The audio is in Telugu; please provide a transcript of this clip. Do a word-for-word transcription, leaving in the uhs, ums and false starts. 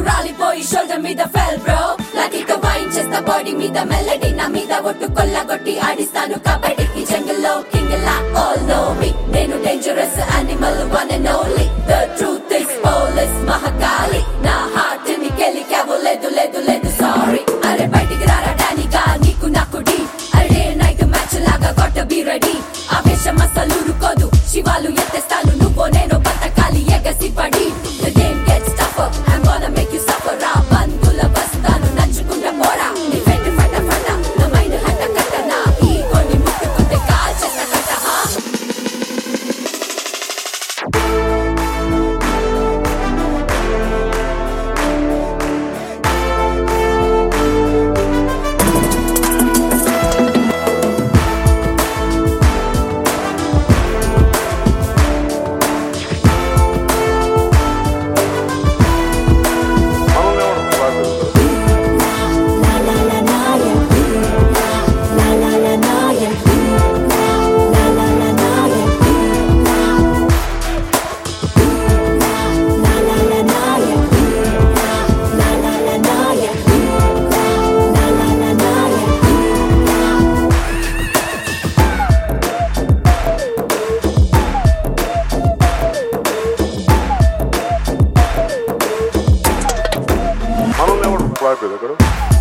రాలిపోయి షోల్డర్ మీద ఫెల్ బ్రో లక్కీగా వాయించేస్తా బాడీ మీద మెలడీ నా మీద ఒట్టు కొల్లగొట్టి ఆడిస్తాను కబడ్డీ ఈ జంగిల్లో కింగ్ లా ఆల్ నో మీ నేను dangerous animal one and only the truth is police Mahakali నా హార్ట్ ని కెలికావు లేదు లేదు లేదు సారీ అరే బయటికి రారా డానిగా నీకు నాకు డీ అరే నైట్ మ్యాచ్ లాగా గొట్ట బి రెడీ ఆవేశం అసలు రుకోదు శివాలు ఎత్తేస్తాను నువ్వు నేను బతకాలి ఎగసి పడి The game gets tougher I'm gonna make you suffer రా బంధుల వస్తాను నంచుకుంటా పోరా నీ వెంట ఫట ఫట నా మైండ్ హట కట్ట నా ఈగోని ముట్టుకుంటే కాల్ చేస్తా కట్ట హా మనల్ని ఎవరు